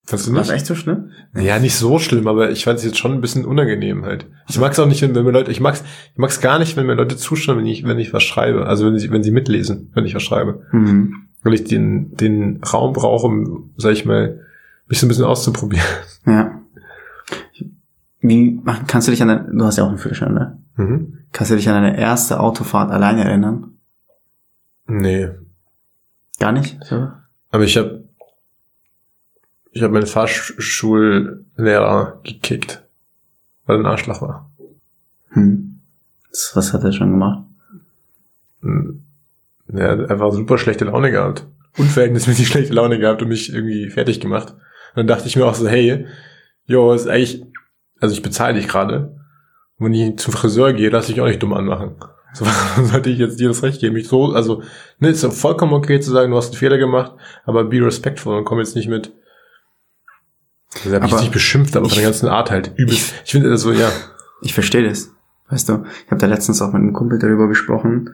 Fandst du nicht? War das echt so schlimm? Ja, nicht so schlimm, aber ich fand es jetzt schon ein bisschen unangenehm halt. Ich mag es auch nicht, wenn mir Leute, ich mag's gar nicht, wenn mir Leute zuschauen, wenn ich was schreibe. Also wenn sie mitlesen, wenn ich was schreibe. Mhm. Weil ich den Raum brauche, um, sag ich mal, mich so ein bisschen auszuprobieren. Ja. Kannst du dich du hast ja auch einen Führerschein, ne? Mhm. Kannst du dich an deine erste Autofahrt alleine erinnern? Nee. Gar nicht? So? Aber ich habe meinen Fahrschullehrer gekickt, weil er ein Arschloch war. Was hat er schon gemacht? Er hat einfach super schlechte Laune gehabt. Unverhältnismäßig schlechte Laune gehabt und mich irgendwie fertig gemacht. Und dann dachte ich mir auch so, hey, ist eigentlich, also ich bezahle dich gerade. Und wenn ich zum Friseur gehe, lass ich auch nicht dumm anmachen. So, warum sollte ich jetzt dir das Recht geben? Ist ja vollkommen okay zu sagen, du hast einen Fehler gemacht, aber be respectful und komm jetzt nicht mit. Also er hat mich nicht beschimpft, aber von der ganzen Art halt übelst. Ich finde das so, ja. Ich verstehe das. Weißt du, ich habe da letztens auch mit einem Kumpel darüber gesprochen,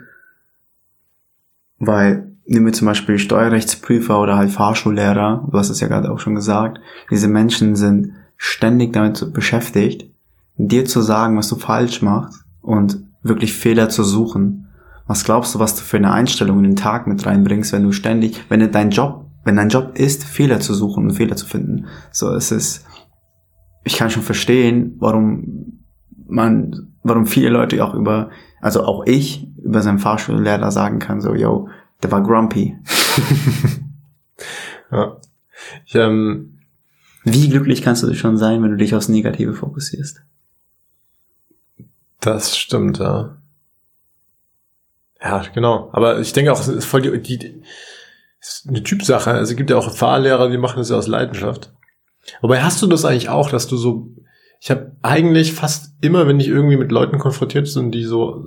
weil, nehmen wir zum Beispiel Steuerrechtsprüfer oder halt Fahrschullehrer, du hast es ja gerade auch schon gesagt, diese Menschen sind ständig damit beschäftigt, dir zu sagen, was du falsch machst und wirklich Fehler zu suchen. Was glaubst du, was du für eine Einstellung in den Tag mit reinbringst, wenn dein Job ist, Fehler zu suchen und Fehler zu finden? So, ich kann schon verstehen, warum viele Leute auch über seinen Fahrschullehrer sagen kann, so, der war grumpy. Ja. Wie glücklich kannst du schon sein, wenn du dich aufs Negative fokussierst? Das stimmt, ja. Ja, genau. Aber ich denke auch, es ist voll ist eine Typsache. Also es gibt ja auch Fahrlehrer, die machen das ja aus Leidenschaft. Wobei hast du das eigentlich auch, dass du so, ich habe eigentlich fast immer, wenn ich irgendwie mit Leuten konfrontiert bin, die so,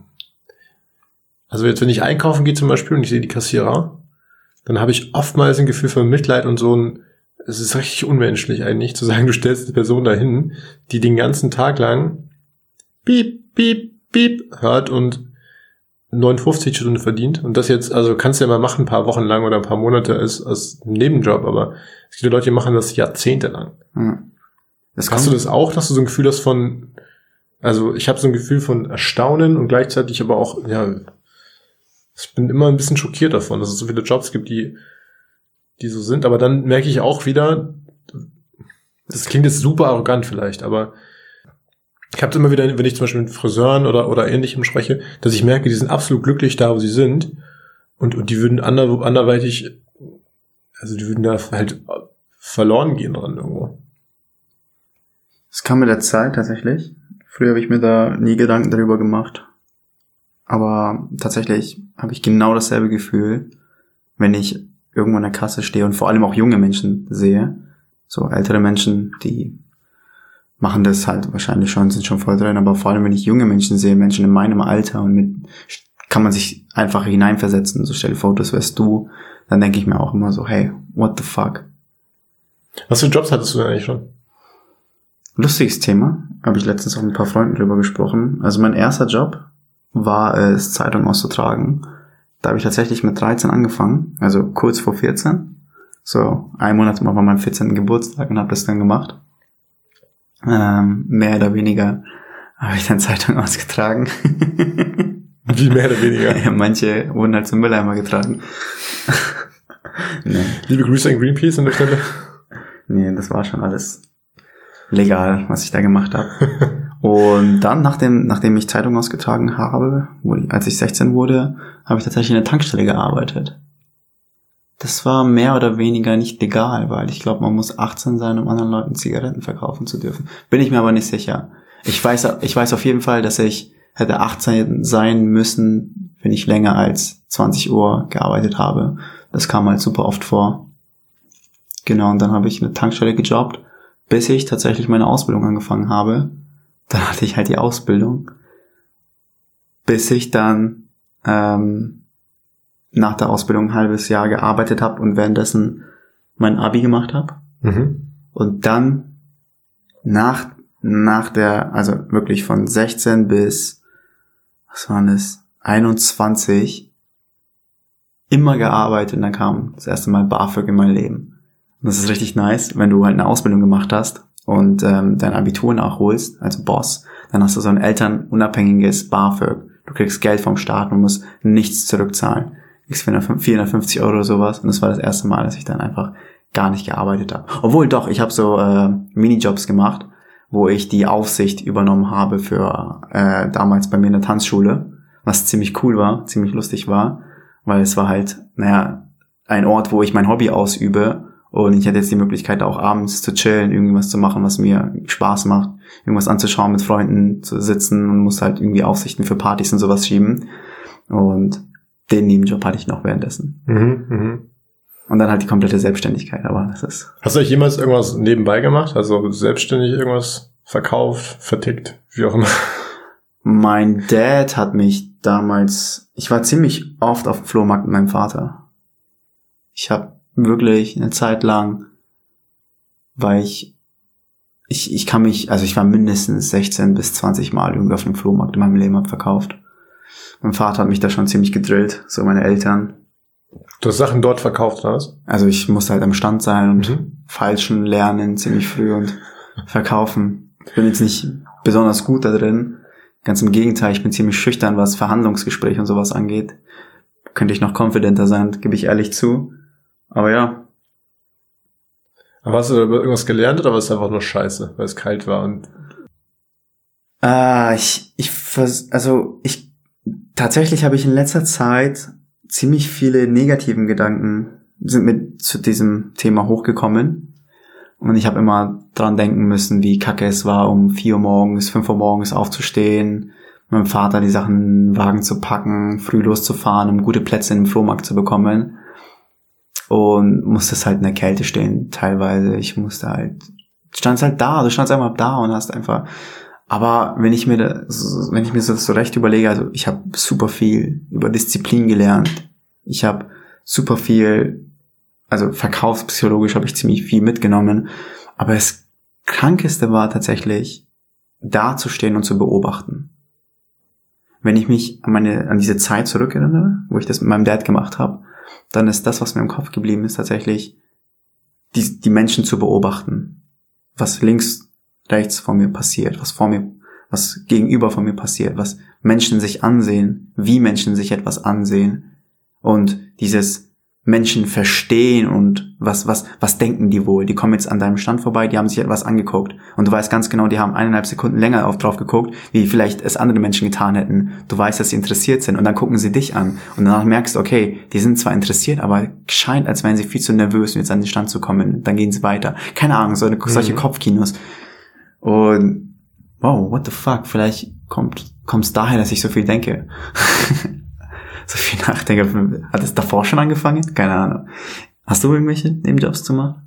also jetzt, wenn ich einkaufen gehe zum Beispiel und ich sehe die Kassierer, dann habe ich oftmals ein Gefühl von Mitleid und es ist richtig unmenschlich eigentlich, zu sagen, du stellst eine Person dahin, die den ganzen Tag lang piep, piep, piep hört und 59 Stunden verdient. Und das jetzt, also kannst du ja mal machen, ein paar Wochen lang oder ein paar Monate als Nebenjob, aber es gibt ja Leute, die machen das jahrzehntelang. Mhm. Hast du das auch, dass du so ein Gefühl hast also ich habe so ein Gefühl von Erstaunen und gleichzeitig aber auch, ja, ich bin immer ein bisschen schockiert davon, dass es so viele Jobs gibt, die so sind, aber dann merke ich auch wieder, das klingt jetzt super arrogant vielleicht, aber ich habe immer wieder, wenn ich zum Beispiel mit Friseuren oder Ähnlichem spreche, dass ich merke, die sind absolut glücklich da, wo sie sind und die würden anderweitig, also die würden da halt verloren gehen dran irgendwo. Es kam mit der Zeit tatsächlich. Früher habe ich mir da nie Gedanken darüber gemacht. Aber tatsächlich habe ich genau dasselbe Gefühl, wenn ich irgendwo an der Kasse stehe und vor allem auch junge Menschen sehe. So ältere Menschen, die machen das halt wahrscheinlich schon, sind schon voll drin, aber vor allem wenn ich junge Menschen sehe, Menschen in meinem Alter kann man sich einfach hineinversetzen, so stell dir vor, das wärst du, dann denke ich mir auch immer so, hey, what the fuck? Was für Jobs hattest du denn eigentlich schon? Lustiges Thema, habe ich letztens auch mit ein paar Freunden drüber gesprochen. Also mein erster Job war es, Zeitung auszutragen. Da habe ich tatsächlich mit 13 angefangen, also kurz vor 14. So, einen Monat war mein 14. Geburtstag und habe das dann gemacht. Mehr oder weniger habe ich dann Zeitung ausgetragen. Wie mehr oder weniger? Ja, manche wurden halt zum Mülleimer getragen. Nee. Liebe Grüße an Greenpeace an der Stelle. Nee, das war schon alles legal, was ich da gemacht habe. Und dann, nachdem ich Zeitung ausgetragen habe, als ich 16 wurde, habe ich tatsächlich in der Tankstelle gearbeitet. Das war mehr oder weniger nicht legal, weil ich glaube, man muss 18 sein, um anderen Leuten Zigaretten verkaufen zu dürfen. Bin ich mir aber nicht sicher. Ich weiß auf jeden Fall, dass ich hätte 18 sein müssen, wenn ich länger als 20 Uhr gearbeitet habe. Das kam halt super oft vor. Genau, und dann habe ich in der Tankstelle gejobbt, bis ich tatsächlich meine Ausbildung angefangen habe. Dann hatte ich halt die Ausbildung, bis ich dann nach der Ausbildung ein halbes Jahr gearbeitet habe und währenddessen mein Abi gemacht habe. Mhm. Und dann nach also wirklich von 16 bis, 21, immer gearbeitet und dann kam das erste Mal BAföG in mein Leben. Das ist richtig nice, wenn du halt eine Ausbildung gemacht hast und dein Abitur nachholst, als Boss, dann hast du so ein elternunabhängiges BAföG. Du kriegst Geld vom Staat und musst nichts zurückzahlen. Du kriegst 450 € oder sowas. Und das war das erste Mal, dass ich dann einfach gar nicht gearbeitet habe. Obwohl doch, ich habe so Minijobs gemacht, wo ich die Aufsicht übernommen habe für damals bei mir in der Tanzschule, was ziemlich cool war, ziemlich lustig war, weil es war halt, ein Ort, wo ich mein Hobby ausübe und ich hatte jetzt die Möglichkeit, auch abends zu chillen, irgendwas zu machen, was mir Spaß macht, irgendwas anzuschauen, mit Freunden zu sitzen und muss halt irgendwie Aufsichten für Partys und sowas schieben. Und den Nebenjob hatte ich noch währenddessen. Und dann halt die komplette Selbstständigkeit, aber das ist... Hast du euch jemals irgendwas nebenbei gemacht? Also selbstständig irgendwas verkauft, vertickt, wie auch immer? Mein Dad hat mich damals... Ich war ziemlich oft auf dem Flohmarkt mit meinem Vater. Ich habe wirklich eine Zeit lang, weil ich war mindestens 16 bis 20 Mal irgendwie auf einem Flohmarkt in meinem Leben hab verkauft. Mein Vater hat mich da schon ziemlich gedrillt, so meine Eltern. Du hast Sachen dort verkauft, oder was? Also ich musste halt am Stand sein und falschen lernen ziemlich früh und verkaufen. Ich bin jetzt nicht besonders gut da drin. Ganz im Gegenteil, ich bin ziemlich schüchtern, was Verhandlungsgespräche und sowas angeht. Könnte ich noch confidenter sein, gebe ich ehrlich zu. Aber ja. Aber hast du da irgendwas gelernt oder war es einfach nur scheiße, weil es kalt war und... Tatsächlich habe ich in letzter Zeit ziemlich viele negativen Gedanken sind mit zu diesem Thema hochgekommen. Und ich habe immer dran denken müssen, wie kacke es war, um 4 Uhr morgens, 5 Uhr morgens aufzustehen, mit meinem Vater die Sachen in den Wagen zu packen, früh loszufahren, um gute Plätze im Flohmarkt zu bekommen. Und musste es halt in der Kälte stehen, teilweise. Du standst einmal da und hast einfach... Aber wenn ich mir das so recht überlege, also ich habe super viel über Disziplin gelernt. Ich habe super viel, also verkaufspsychologisch habe ich ziemlich viel mitgenommen. Aber das Krankeste war tatsächlich, dazustehen und zu beobachten. Wenn ich mich an diese Zeit zurückerinnere, wo ich das mit meinem Dad gemacht habe, dann ist das, was mir im Kopf geblieben ist, tatsächlich die Menschen zu beobachten. Was links, rechts von mir passiert, was gegenüber von mir passiert, was Menschen sich ansehen, wie Menschen sich etwas ansehen und dieses Menschen verstehen und was denken die wohl? Die kommen jetzt an deinem Stand vorbei, die haben sich etwas angeguckt und du weißt ganz genau, die haben 1,5 Sekunden länger drauf geguckt, wie vielleicht es andere Menschen getan hätten. Du weißt, dass sie interessiert sind und dann gucken sie dich an und danach merkst du, okay, die sind zwar interessiert, aber scheint, als wären sie viel zu nervös, um jetzt an den Stand zu kommen. Dann gehen sie weiter. Keine Ahnung, solche Kopfkinos. Und wow, what the fuck, vielleicht kommt's daher, dass ich so viel denke. So viel nachdenke. Hat es davor schon angefangen? Keine Ahnung. Hast du irgendwelche Nebenjobs zu machen?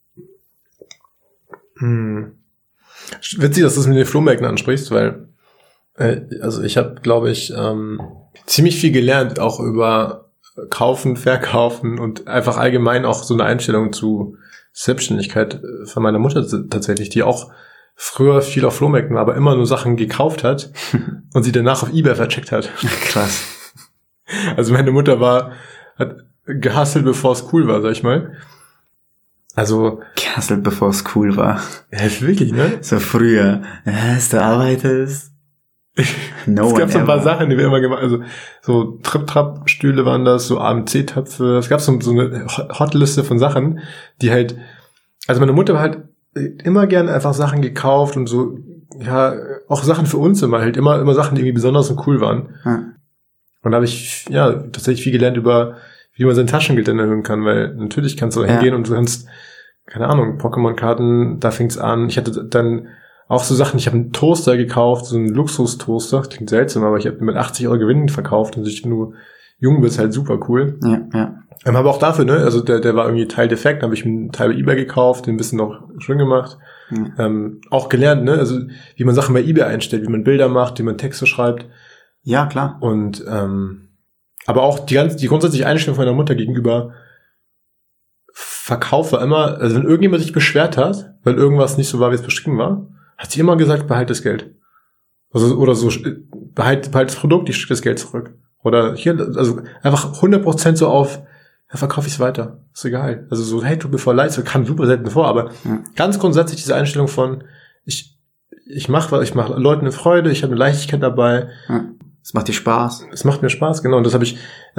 Witzig, dass du es mit den Flohmärkten ansprichst, weil also ich habe, glaube ich, ziemlich viel gelernt, auch über Kaufen, Verkaufen und einfach allgemein auch so eine Einstellung zu Selbstständigkeit von meiner Mutter tatsächlich, die auch früher viel auf Flohmärkten war, aber immer nur Sachen gekauft hat und sie danach auf eBay vercheckt hat. Krass. Also meine Mutter hat gehustelt, bevor es cool war, sag ich mal. Also gehustelt, bevor es cool war. Ja, wirklich, ne? So früher. Du arbeitest. No es gab so ein paar Sachen, die wir immer gemacht haben. Also so Trip-Trap-Stühle waren das, so AMC-Töpfe. Es gab so eine Hotliste von Sachen, die halt... Also meine Mutter hat immer gern einfach Sachen gekauft und so, ja, auch Sachen für uns immer Sachen, die irgendwie besonders und cool waren. Und da habe ich ja tatsächlich viel gelernt über, wie man sein Taschengeld dann erhöhen kann, weil natürlich kannst du hingehen und du kannst, keine Ahnung, Pokémon-Karten, da fing's an. Ich hatte dann auch so Sachen, ich habe einen Toaster gekauft, so einen Luxus-Toaster, klingt seltsam, aber ich habe mit 80 € Gewinn verkauft und wenn du jung bist, halt super cool. Ja. Aber auch dafür, ne, also der war irgendwie teildefekt, dann habe ich einen Teil bei eBay gekauft, den ein bisschen noch schön gemacht. Auch gelernt, ne, also wie man Sachen bei eBay einstellt, wie man Bilder macht, wie man Texte schreibt. Ja, klar. Und aber auch die grundsätzliche Einstellung von meiner Mutter gegenüber Verkauf war immer, also wenn irgendjemand sich beschwert hat, weil irgendwas nicht so war, wie es beschrieben war, hat sie immer gesagt, behalt das Geld. Also, oder so, behalt das Produkt, ich schicke das Geld zurück. Oder hier, also einfach 100% so auf, ja, verkaufe ich es weiter. Ist egal. Also so, hey, tut mir voll leid, das kam super selten vor, aber ganz grundsätzlich diese Einstellung von, ich mache Leuten eine Freude, ich habe eine Leichtigkeit dabei. Ja. Es macht dir Spaß. Es macht mir Spaß, genau. Und das habe ich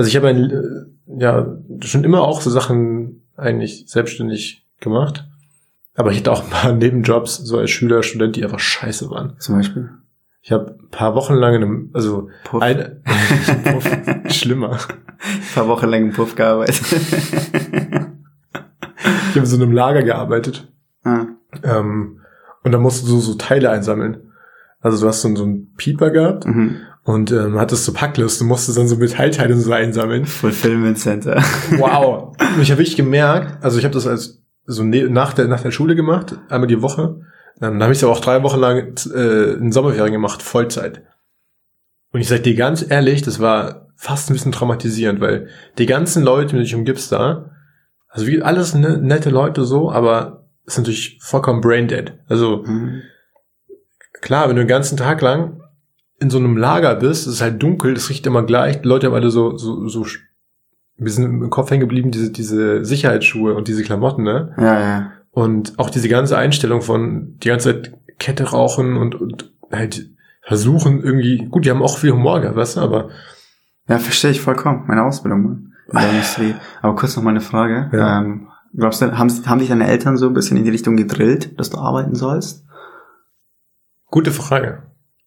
schon immer auch so Sachen eigentlich selbstständig gemacht. Aber ich hatte auch ein paar Nebenjobs, so als Schüler, Student, die einfach scheiße waren. Zum Beispiel? Ich habe ein paar Wochen lang Puff. Puff, schlimmer. Ein paar Wochen lang im Puff gearbeitet. Ich habe in so einem Lager gearbeitet. Ah. Und da musst du so Teile einsammeln. Also du hast so einen Pieper gehabt und hattest so Packlisten, musstest dann so Metallteile so einsammeln. Fulfillment Center. Wow. Und ich habe wirklich gemerkt, also ich habe das als so nach der Schule gemacht, einmal die Woche. Dann habe ich es aber auch 3 Wochen lang in Sommerferien gemacht, Vollzeit. Und ich sag dir ganz ehrlich, das war fast ein bisschen traumatisierend, weil die ganzen Leute, die du dich umgibst da, also wie alles nette Leute so, aber es ist natürlich vollkommen braindead. Also klar, wenn du den ganzen Tag lang in so einem Lager bist, es ist halt dunkel, es riecht immer gleich, die Leute haben alle so wir sind im Kopf hängen geblieben, diese Sicherheitsschuhe und diese Klamotten, ne? Ja. Und auch diese ganze Einstellung von die ganze Zeit Kette rauchen und halt versuchen irgendwie, gut, die haben auch viel Humor gehabt, weißt du, aber... Ja, verstehe ich vollkommen. Meine Ausbildung, Mann. In der Industrie. Aber kurz noch mal eine Frage. Ja. Glaubst du, haben dich deine Eltern so ein bisschen in die Richtung gedrillt, dass du arbeiten sollst? Gute Frage.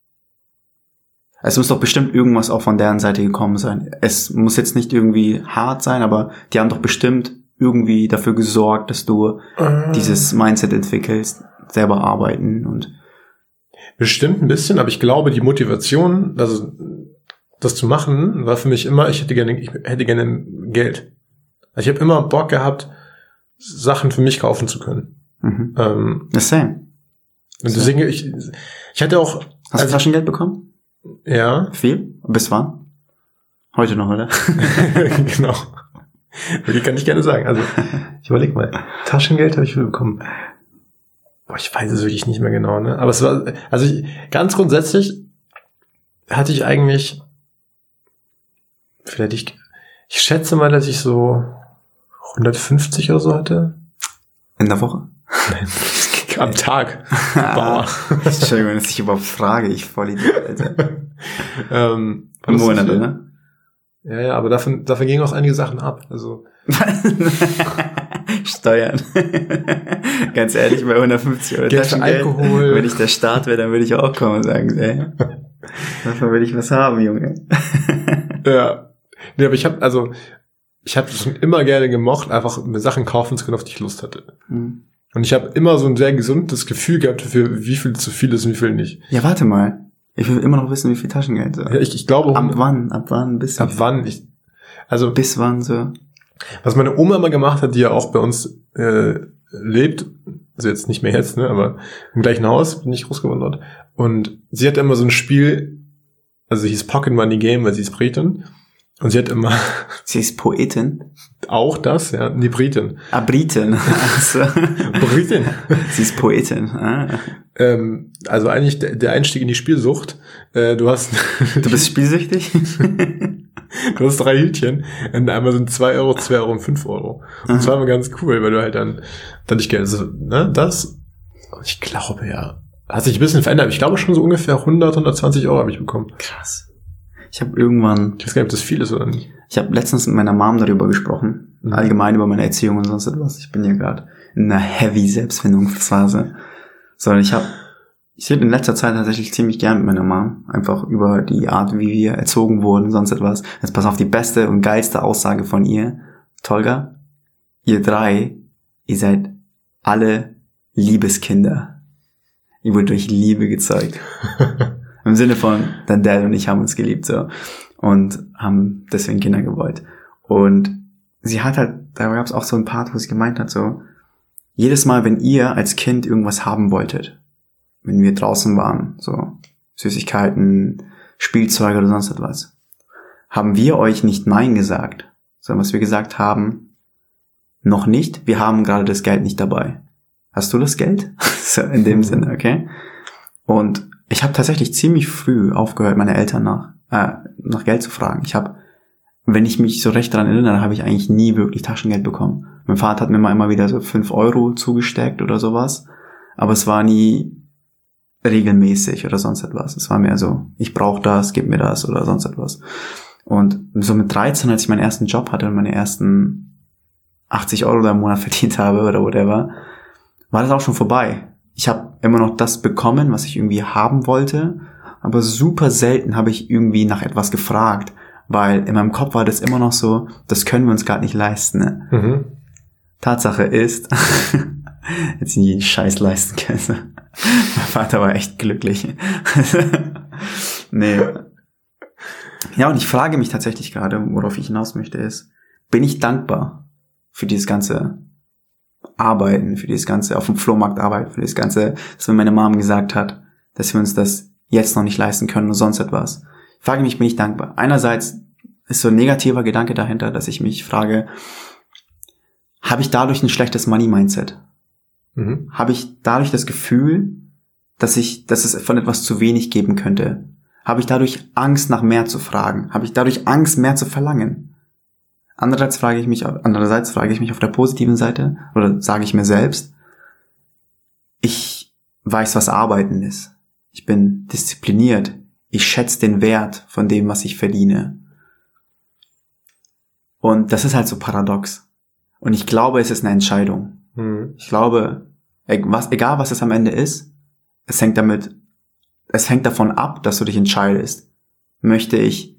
Es muss doch bestimmt irgendwas auch von deren Seite gekommen sein. Es muss jetzt nicht irgendwie hart sein, aber die haben doch bestimmt irgendwie dafür gesorgt, dass du dieses Mindset entwickelst, selber arbeiten und... Bestimmt ein bisschen, aber ich glaube, die Motivation, also das zu machen, war für mich immer, ich hätte gerne Geld. Also ich habe immer Bock gehabt, Sachen für mich kaufen zu können. The same. Und deswegen, ich hatte auch... Hast du Taschengeld bekommen? Ja. Viel? Bis wann? Heute noch, oder? Genau. Okay, kann ich gerne sagen. Also, ich überleg mal. Taschengeld habe ich viel bekommen. Boah, ich weiß es wirklich nicht mehr genau, ne? Aber es war, also ganz grundsätzlich hatte ich eigentlich, ich schätze mal, dass ich so 150 oder so hatte. In der Woche? Nein, am Tag. Bauer. Entschuldigung, dass ich überhaupt frage, ich Vollidiot, Alter. Im Monat, ne? Ja, aber davon gingen auch einige Sachen ab. Also Steuern. Ganz ehrlich, bei 150 Euro Geld für Taschengeld, Alkohol. wenn ich der Staat wäre, dann würde ich auch kommen und sagen, ey, davon will ich was haben, Junge. Ja. Nee, aber ich habe schon immer gerne gemocht, einfach mir Sachen kaufen zu können, auf die ich Lust hatte. Und ich habe immer so ein sehr gesundes Gefühl gehabt für wie viel zu viel ist und wie viel nicht. Ja, warte mal. Ich will immer noch wissen, wie viel Taschengeld so. Ja, ich glaube... Ab wann? Bis wann? Bis wann so? Was meine Oma immer gemacht hat, die ja auch bei uns lebt, also jetzt nicht mehr jetzt, ne, aber im gleichen Haus, bin ich groß geworden dort. Und sie hat immer so ein Spiel, also hieß Pocket Money Game, weil sie ist Britin. Und sie hat immer... Sie ist Poetin? Auch das, ja, die Britin. Ah, Britin. Also. Britin. Sie ist Poetin. Ah. Also eigentlich der Einstieg in die Spielsucht. Du bist spielsüchtig? Du hast 3 Hütchen. Und einmal sind 2 Euro, 2 Euro und 5 Euro. Und das war immer ganz cool, weil du halt dann nicht Geld, also, ne, das, ich glaube, ja, hat sich ein bisschen verändert. Ich glaube schon so ungefähr 120 Euro habe ich bekommen. Krass. Ich habe irgendwann... Ich weiß gar nicht, ob das viel ist oder nicht. Ich habe letztens mit meiner Mom darüber gesprochen. Allgemein über meine Erziehung und sonst etwas. Ich bin ja gerade in einer heavy Selbstfindungsphase. Sondern ich rede in letzter Zeit tatsächlich ziemlich gern mit meiner Mom. Einfach über die Art, wie wir erzogen wurden, sonst etwas. Jetzt pass auf die beste und geilste Aussage von ihr. Tolga, ihr 3, ihr seid alle Liebeskinder. Ihr wurdet durch Liebe gezeugt. Im Sinne von, dein Dad und ich haben uns geliebt, so. Und haben deswegen Kinder gewollt. Und sie hat halt, da gab es auch so ein Part, wo sie gemeint hat, so, jedes Mal, wenn ihr als Kind irgendwas haben wolltet, wenn wir draußen waren, so Süßigkeiten, Spielzeuge oder sonst etwas, haben wir euch nicht Nein gesagt, sondern was wir gesagt haben, noch nicht, wir haben gerade das Geld nicht dabei. Hast du das Geld? So in dem Sinne, okay? Und ich habe tatsächlich ziemlich früh aufgehört, meine Eltern nach Geld zu fragen. wenn ich mich so recht daran erinnere, habe ich eigentlich nie wirklich Taschengeld bekommen. Mein Vater hat mir mal immer wieder so 5 Euro zugesteckt oder sowas, aber es war nie regelmäßig oder sonst etwas. Es war mehr so, ich brauche das, gib mir das oder sonst etwas. Und so mit 13, als ich meinen ersten Job hatte und meine ersten 80 Euro im Monat verdient habe oder whatever, war das auch schon vorbei. Ich habe immer noch das bekommen, was ich irgendwie haben wollte, aber super selten habe ich irgendwie nach etwas gefragt, weil in meinem Kopf war das immer noch so, das können wir uns gerade nicht leisten. Ne? Mhm. Tatsache ist, jetzt nie den Scheiß leisten können. Mein Vater war echt glücklich. Nee. Ja, und ich frage mich tatsächlich gerade, worauf ich hinaus möchte, ist, bin ich dankbar für dieses ganze Arbeiten, für dieses ganze auf dem Flohmarkt arbeiten, für dieses ganze, dass mir meine Mom gesagt hat, dass wir uns das jetzt noch nicht leisten können und sonst etwas. Ich frage mich, bin ich dankbar? Einerseits ist so ein negativer Gedanke dahinter, dass ich mich frage, habe ich dadurch ein schlechtes Money-Mindset? Mhm. Habe ich dadurch das Gefühl, dass es von etwas zu wenig geben könnte? Habe ich dadurch Angst, nach mehr zu fragen? Habe ich dadurch Angst, mehr zu verlangen? Andererseits frage ich mich auf der positiven Seite, oder sage ich mir selbst, ich weiß, was Arbeiten ist. Ich bin diszipliniert. Ich schätze den Wert von dem, was ich verdiene. Und das ist halt so paradox. Und ich glaube, es ist eine Entscheidung. Mhm. Ich glaube, egal was es am Ende ist, es hängt davon ab, dass du dich entscheidest. Möchte ich,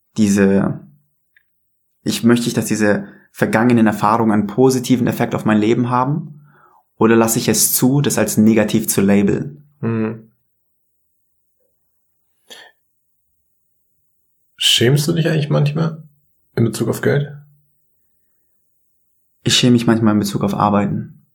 dass diese vergangenen Erfahrungen einen positiven Effekt auf mein Leben haben? Oder lasse ich es zu, das als negativ zu labeln? Mhm. Schämst du dich eigentlich manchmal in Bezug auf Geld? Ich schäme mich manchmal in Bezug auf Arbeiten.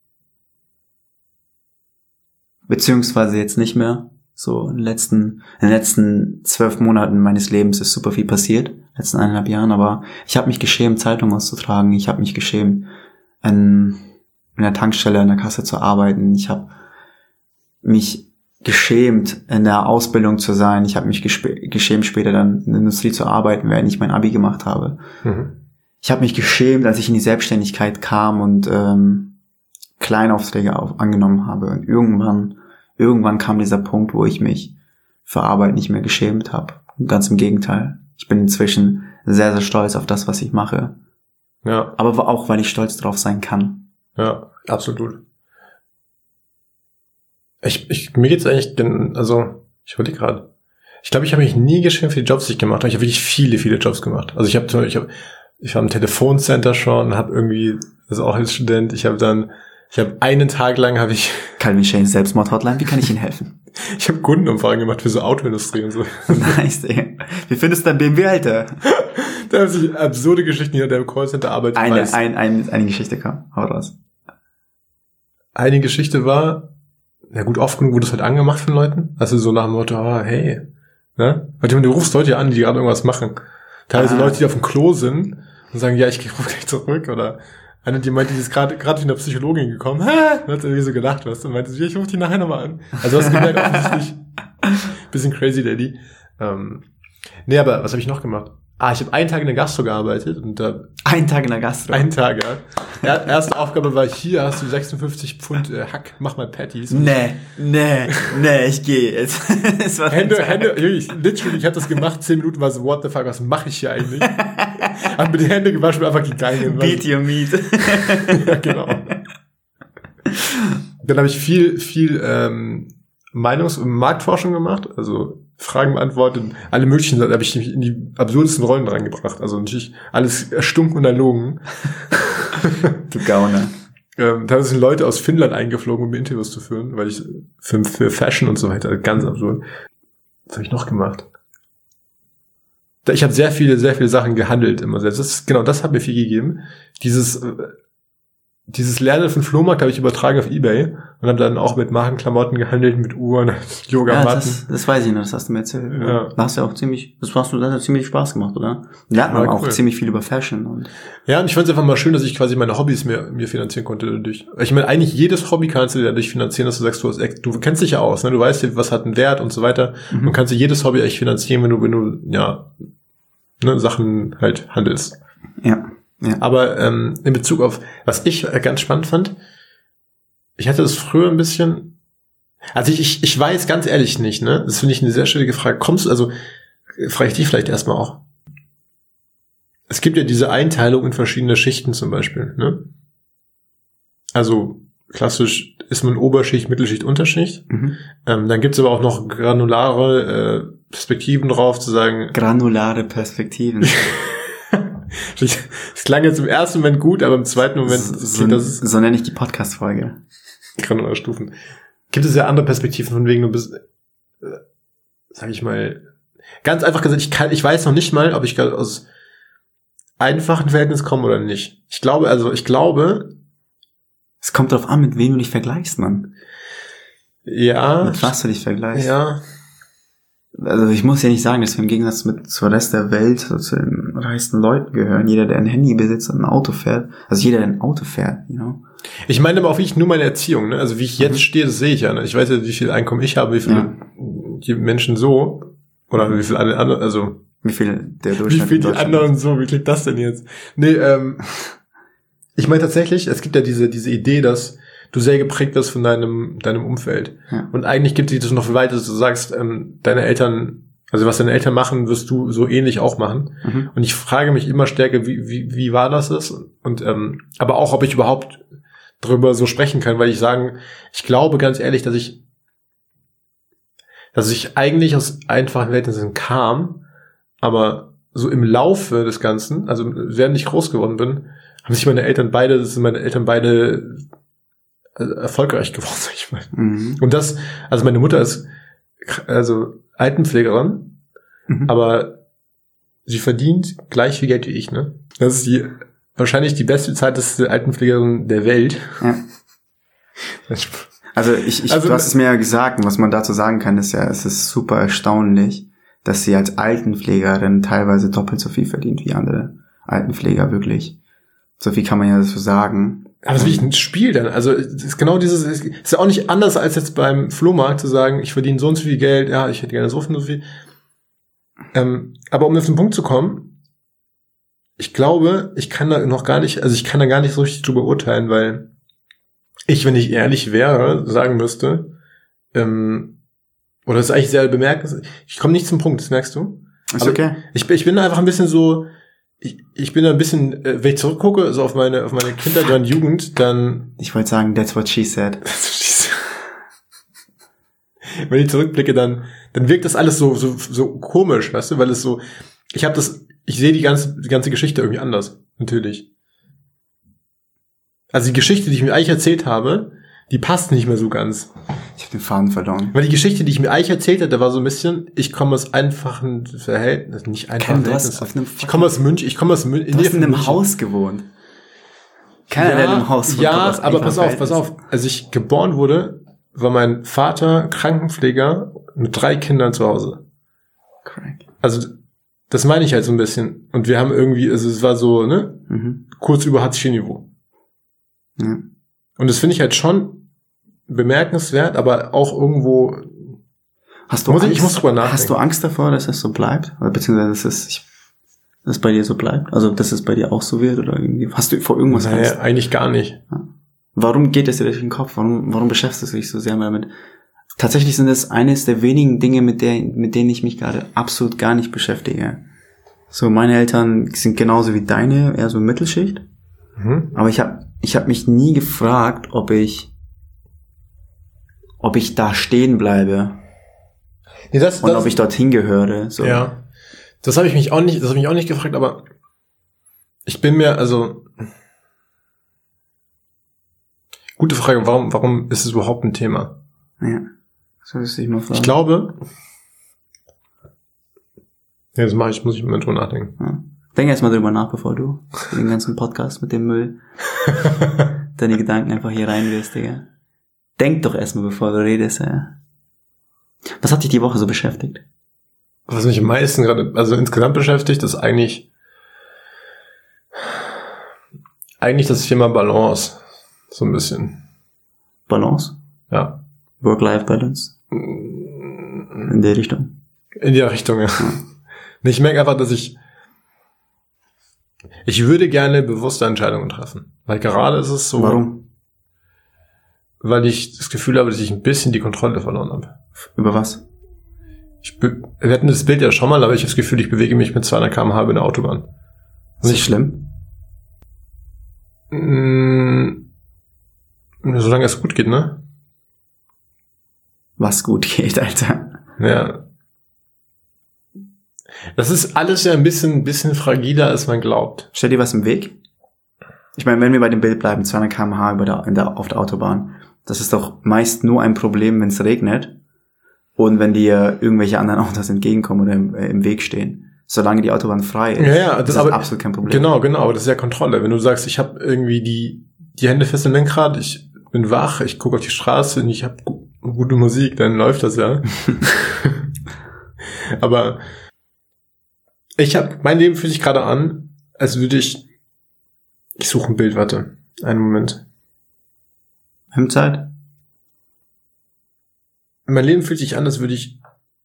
Beziehungsweise jetzt nicht mehr. So in den letzten 12 Monaten meines Lebens ist super viel passiert, letzten 1,5 Jahren, aber ich habe mich geschämt, Zeitung auszutragen, ich habe mich geschämt, in der Tankstelle, an der Kasse zu arbeiten, ich habe mich geschämt, in der Ausbildung zu sein, ich habe mich geschämt, später dann in der Industrie zu arbeiten, während ich mein Abi gemacht habe. Mhm. Ich habe mich geschämt, als ich in die Selbstständigkeit kam und Kleinaufträge angenommen habe. Und irgendwann kam dieser Punkt, wo ich mich für Arbeit nicht mehr geschämt habe. Ganz im Gegenteil. Ich bin inzwischen sehr, sehr stolz auf das, was ich mache. Ja. Aber auch, weil ich stolz drauf sein kann. Ja, absolut. Mir geht's eigentlich, ich wollte gerade. Ich glaube, ich habe mich nie geschämt für die Jobs, die ich gemacht habe. Ich habe wirklich viele, viele Jobs gemacht. Also ich war im Telefoncenter schon, habe irgendwie, also auch als Student, ich habe einen Tag lang Calvin Shane's Selbstmord-Hotline, wie kann ich Ihnen helfen? Ich habe Kundenumfragen gemacht für so Autoindustrie und so. Nice, ey. Wie findest du dein BMW, Alter? Da haben sich absurde Geschichten hier, der im Callcenter arbeitet. Eine Geschichte kam, hau raus. Eine Geschichte war, ja gut, oft genug wurde es halt angemacht von Leuten. Also so nach dem Motto, hey, ne? Weil du rufst Leute an, die gerade irgendwas machen. Teilweise Leute, die auf dem Klo sind und sagen, ja, ich rufe gleich zurück, oder eine, die meinte, die ist gerade von der Psychologin gekommen, und hat irgendwie so gedacht, was, und meinte, ich rufe die nachher nochmal an. Also das geht halt offensichtlich bisschen crazy, Daddy. Nee, aber was habe ich noch gemacht? Ich habe einen Tag in der Gastro gearbeitet und einen Tag in der Gastro? Einen Tag, ja. Erste Aufgabe war, hier hast du 56 Pfund Hack, mach mal Patties. Nee, ich gehe jetzt. Hände, ich hab das gemacht, 10 Minuten war so, what the fuck, was mache ich hier eigentlich? Hab mir die Hände gewaschen und einfach gegangen. Beat your meat. Ja, genau. Dann habe ich viel Meinungs- und Marktforschung gemacht, also Fragen beantwortet, alle möglichen, da habe ich mich in die absurdesten Rollen reingebracht, also natürlich alles erstunken und erlogen. Du Gauner. Da sind Leute aus Finnland eingeflogen, um mir Interviews zu führen, weil ich für Fashion und so weiter, ganz absurd. Was habe ich noch gemacht? Ich habe sehr viele Sachen gehandelt immer selbst. Das hat mir viel gegeben. Dieses Lernen von Flohmarkt habe ich übertragen auf eBay und habe dann auch mit Markenklamotten gehandelt, mit Uhren, Yogamatten. Ja, das weiß ich noch, das hast du mir erzählt. Ja. Das hat ziemlich Spaß gemacht, oder? Lernt man auch ziemlich viel über Fashion. Und ich fand es einfach mal schön, dass ich quasi meine Hobbys mir finanzieren konnte dadurch. Ich meine, eigentlich jedes Hobby kannst du dir dadurch finanzieren, dass du sagst, du kennst dich ja aus, ne? Du weißt ja, was hat einen Wert und so weiter. Und kannst dir jedes Hobby echt finanzieren, wenn du Sachen halt handelst. Ja. Aber in Bezug auf, was ich ganz spannend fand, ich hatte das früher ein bisschen, also ich weiß ganz ehrlich nicht, ne? Das finde ich eine sehr schwierige Frage. Frage ich dich vielleicht erstmal auch. Es gibt ja diese Einteilung in verschiedene Schichten zum Beispiel, ne? Also klassisch ist man Oberschicht, Mittelschicht, Unterschicht. Dann gibt's aber auch noch granulare Perspektiven drauf, zu sagen. Granulare Perspektiven. Es klang jetzt im ersten Moment gut, aber im zweiten Moment klingt das... So nenne ich die Podcast-Folge. Granulare Stufen. Gibt es ja andere Perspektiven, von wegen du bist, sag ich mal, ganz einfach gesagt, ich weiß noch nicht mal, ob ich aus einfachen Verhältnissen komme oder nicht. Ich glaube, es kommt darauf an, mit wem du dich vergleichst, Mann. Ja. Mit was du dich vergleichst. Ja. Also ich muss ja nicht sagen, dass wir im Gegensatz zum Rest der Welt zu den reichsten Leuten gehören. Jeder, der ein Handy besitzt und ein Auto fährt. Also jeder, der ein Auto fährt, you know. Ich meine aber auch wirklich nur meine Erziehung, ne? Also wie ich jetzt stehe, das sehe ich ja. Ne? Ich weiß ja, wie viel Einkommen ich habe, wie viele die Menschen so, oder wie viel alle anderen, also wie viel der Durchschnitt. Wie viel die anderen so, wie klingt das denn jetzt? Nee, ich meine tatsächlich, es gibt ja diese Idee, dass du sehr geprägt wirst von deinem Umfeld. Ja. Und eigentlich gibt es das noch weiter, dass du sagst, deine Eltern, also was deine Eltern machen, wirst du so ähnlich auch machen. Und ich frage mich immer stärker, wie war das ist? Und aber auch, ob ich überhaupt drüber so sprechen kann, weil ich glaube ganz ehrlich, dass ich eigentlich aus einfachen Verhältnissen kam, aber so im Laufe des Ganzen, also während ich groß geworden bin, sind meine Eltern beide erfolgreich geworden, sag ich mal. Und also meine Mutter ist Altenpflegerin, aber sie verdient gleich viel Geld wie ich, ne? Das ist wahrscheinlich die bestbezahlteste Altenpflegerin der Welt. Ja. Also du hast es mir ja gesagt, und was man dazu sagen kann, ist ja, es ist super erstaunlich, dass sie als Altenpflegerin teilweise doppelt so viel verdient wie andere Altenpfleger, wirklich. So viel kann man ja dazu sagen. Aber es ist wirklich ein Spiel dann. Also es ist genau ist ja auch nicht anders als jetzt beim Flohmarkt zu sagen, ich verdiene so und so viel Geld, ja, ich hätte gerne so viel. Aber um auf den Punkt zu kommen, ich glaube, ich kann da gar nicht so richtig drüber urteilen, weil wenn ich ehrlich wäre, sagen müsste, oder das ist eigentlich sehr bemerkenswert, ich komme nicht zum Punkt, das merkst du. Ist okay. Ich bin einfach ein bisschen so, ich bin da ein bisschen, wenn ich zurückgucke, so auf meine Kindheit und Jugend, dann... Ich wollte sagen, that's what she said. Wenn ich zurückblicke, dann wirkt das alles so komisch, weißt du, weil es so, ich sehe die ganze Geschichte irgendwie anders, natürlich. Also die Geschichte, die ich mir eigentlich erzählt habe, die passt nicht mehr so ganz. Ich habe den Faden verloren. Weil die Geschichte, die ich mir eigentlich erzählt hatte, war so ein bisschen, ich komme aus einfachen Verhältnissen, nicht einfachen Verhältnissen. Ich komme aus München. Du hast in einem Haus gewohnt. Keiner, der in einem Haus wohnt. Ja, aber pass auf. Als ich geboren wurde, war mein Vater Krankenpfleger mit 3 Kindern zu Hause. Crank. Also, das meine ich halt so ein bisschen. Und wir haben irgendwie, also es war so, ne? Kurz über Hartz-IV-Niveau. Ja. Und das finde ich halt schon bemerkenswert, aber auch irgendwo... Ich muss drüber nachdenken. Hast du Angst davor, dass das so bleibt? Oder beziehungsweise, dass es bei dir so bleibt? Also, dass es bei dir auch so wird? Oder irgendwie? Hast du vor irgendwas Angst? Naja, eigentlich gar nicht. Ja. Warum geht das dir durch den Kopf? Warum beschäftigst du dich so sehr damit? Tatsächlich sind es eines der wenigen Dinge, mit denen ich mich gerade absolut gar nicht beschäftige. So, meine Eltern sind genauso wie deine, eher so Mittelschicht. Aber ich hab mich nie gefragt, ob ich da stehen bleibe. Nee, ob ich dorthin gehöre. So. Ja. Das habe ich mich auch nicht gefragt, aber ich bin mir, also gute Frage, warum ist es überhaupt ein Thema? Ja. Das müsste ich mal fragen. Ich glaube, ja, das muss ich mit drüber nachdenken. Ja. Denk erst mal drüber nach, bevor du den ganzen Podcast mit dem Müll deine Gedanken einfach hier reinwirfst, Digga. Denk doch erstmal, bevor du redest, ja. Was hat dich die Woche so beschäftigt? Was mich am meisten gerade, also insgesamt beschäftigt, ist eigentlich das Thema Balance. So ein bisschen. Balance? Ja. Work-Life-Balance? In der Richtung? In der Richtung, ja. Ich merke einfach, dass ich Ich würde gerne bewusste Entscheidungen treffen. Weil gerade ist es so... Warum? Weil ich das Gefühl habe, dass ich ein bisschen die Kontrolle verloren habe. Über was? Wir hatten das Bild ja schon mal, aber ich habe das Gefühl, ich bewege mich mit 200 km/h über eine Autobahn. Ist das schlimm? Solange es gut geht, ne? Was gut geht, Alter. Ja. Das ist alles ja ein bisschen fragiler, als man glaubt. Stell dir was im Weg? Ich meine, wenn wir bei dem Bild bleiben, 200 km/h auf der Autobahn, das ist doch meist nur ein Problem, wenn es regnet und wenn dir irgendwelche anderen Autos entgegenkommen oder im Weg stehen. Solange die Autobahn frei ist, das ist aber absolut kein Problem. Genau, aber das ist ja Kontrolle. Wenn du sagst, ich habe irgendwie die Hände fest im Lenkrad, ich bin wach, ich gucke auf die Straße und ich habe gute Musik, dann läuft das ja. Aber mein Leben fühlt sich gerade an, als würde ich suche ein Bild, warte, einen Moment. Zeit? Mein Leben fühlt sich an, als würde ich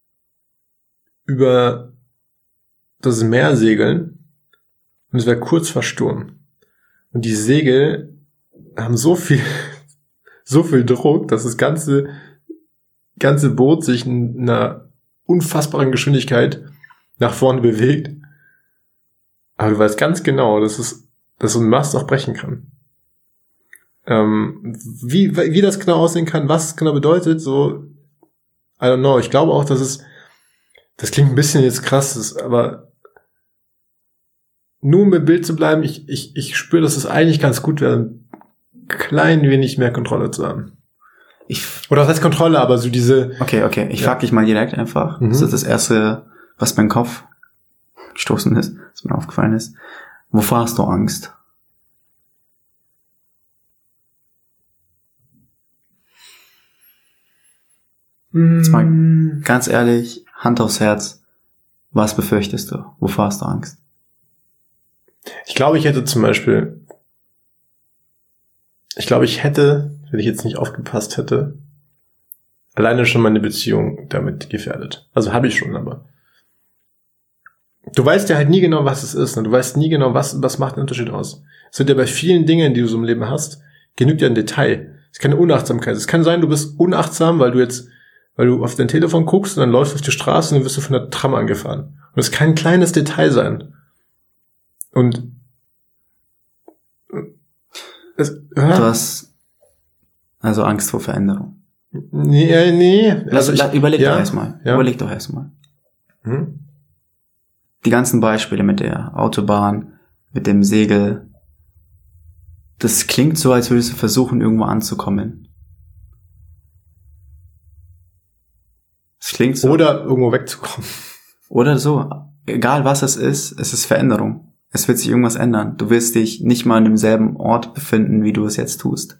über das Meer segeln und es wäre kurz vor Sturm. Und die Segel haben so viel Druck, dass das ganze Boot sich in einer unfassbaren Geschwindigkeit nach vorne bewegt. Aber du weißt ganz genau, dass so ein Mast auch brechen kann. Wie das genau aussehen kann, was es genau bedeutet, so, I don't know. Ich glaube auch, das klingt ein bisschen jetzt krass, aber nur mit Bild zu bleiben, ich spüre, dass es eigentlich ganz gut wäre, ein klein wenig mehr Kontrolle zu haben. Oder was heißt Kontrolle, aber so diese... Okay. Ich frag dich mal direkt einfach. Das ist das Erste, was mein Kopf gestoßen ist, was mir aufgefallen ist. Wovor hast du Angst? Jetzt mal ganz ehrlich, Hand aufs Herz, was befürchtest du? Wovor hast du Angst? Ich glaube, ich hätte, wenn ich jetzt nicht aufgepasst hätte, alleine schon meine Beziehung damit gefährdet. Also habe ich schon, aber du weißt ja halt nie genau, was es ist. Ne? Du weißt nie genau, was macht den Unterschied aus. Es wird ja bei vielen Dingen, die du so im Leben hast, genügt ja ein Detail. Es ist keine Unachtsamkeit. Es kann sein, du bist unachtsam, weil du auf dein Telefon guckst und dann läufst du auf die Straße und dann wirst du von der Tram angefahren. Und es kann ein kleines Detail sein. Und du hast also Angst vor Veränderung. Nee. Überleg doch erstmal. Die ganzen Beispiele mit der Autobahn, mit dem Segel, das klingt so, als würdest du versuchen, irgendwo anzukommen. Das klingt so. Oder irgendwo wegzukommen. Oder so. Egal was es ist Veränderung. Es wird sich irgendwas ändern. Du wirst dich nicht mal an demselben Ort befinden, wie du es jetzt tust.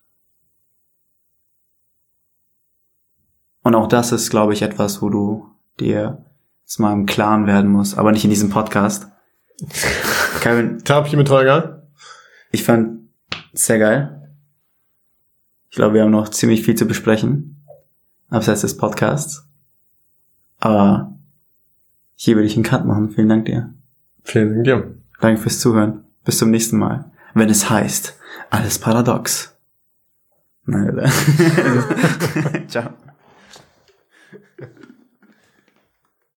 Und auch das ist, glaube ich, etwas, wo du dir jetzt mal im Klaren werden musst. Aber nicht in diesem Podcast. Kevin. Therapie mit Holger. Ich fand es sehr geil. Ich glaube, wir haben noch ziemlich viel zu besprechen. Abseits des Podcasts. Aber hier würde ich einen Cut machen. Vielen Dank dir. Vielen Dank dir. Danke fürs Zuhören. Bis zum nächsten Mal. Wenn es heißt, alles paradox. Nein, oder? Ciao.